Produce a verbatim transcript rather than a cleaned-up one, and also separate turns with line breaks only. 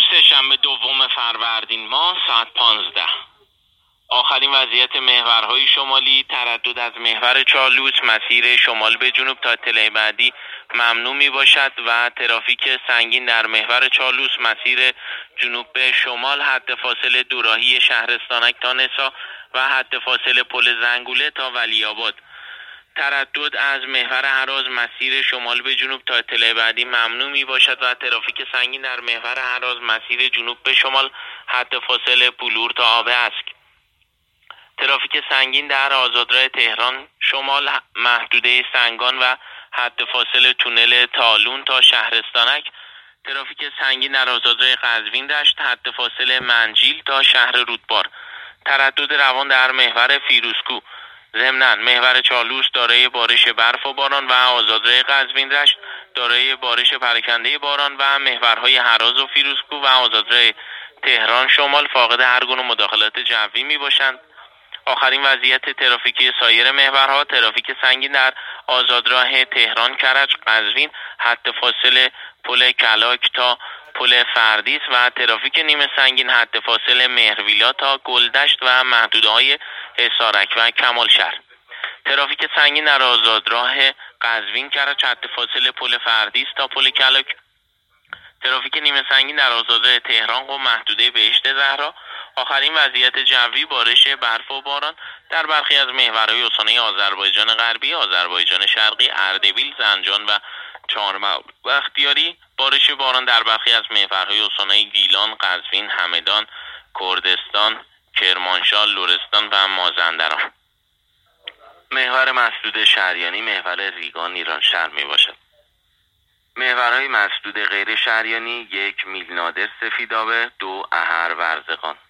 سه‌شنبه دوم فروردین ماه ساعت پانزده. آخرین وضعیت محورهای شمالی: تردد از محور چالوس مسیر شمال به جنوب تا اطلاع بعدی ممنوع می باشد و ترافیک سنگین در محور چالوس مسیر جنوب به شمال حد فاصله دوراهی شهرستانک تا نسا و حد فاصله پل زنگوله تا ولی‌آباد. تردد از محور هراز مسیر شمال به جنوب تا اطلاع بعدی ممنوع می باشد و ترافیک سنگین در محور هراز مسیر جنوب به شمال حد فاصله بلور تا آب اسک. ترافیک سنگین در آزادراه تهران شمال محدوده سنگان و حد فاصله تونل تالون تا شهرستانک. ترافیک سنگین در آزادراه قزوین دشت حد فاصله منجیل تا شهر رودبار. تردد روان در محور فیروزکوه. ضمناً محور چالوس دارای بارش برف و باران و آزادراه قزوین دشت دارای بارش پراکنده باران و محورهای هراز و فیروزکوه و آزادراه تهران شمال فاقد هر گونه مداخلات جوی می باشند. آخرین وضعیت ترافیکی سایر محورها: ترافیک سنگین در آزادراه تهران کرج قزوین حد فاصله پل کلاک تا پل فردیس و ترافیک نیمه سنگین حد فاصله مهرویلا تا گلدشت و محدوده‌های حصارک و کمالشهر. ترافیک سنگین در آزادراه قزوین کرج حد فاصله پل فردیس تا پل کلاک. ترافیک نیمه سنگین در آزادراه تهران و محدوده بهشت زهرا. آخرین وضعیت جوی: بارش برف و باران در برخی از محورهای استانهای آذربایجان غربی، آذربایجان شرقی، اردبیل، زنجان و چهارمحور و اختیاری. بارش باران در برخی از محورهای استانهای گیلان، قزوین، همدان، کردستان، کرمانشاه، لرستان و مازندران. محور مسدود شهریانی محور ریگان ایران شهر می باشد. محورهای مسدود غیر شهریانی: یک میل نادر سفیدآبه، دو احر ورزقان.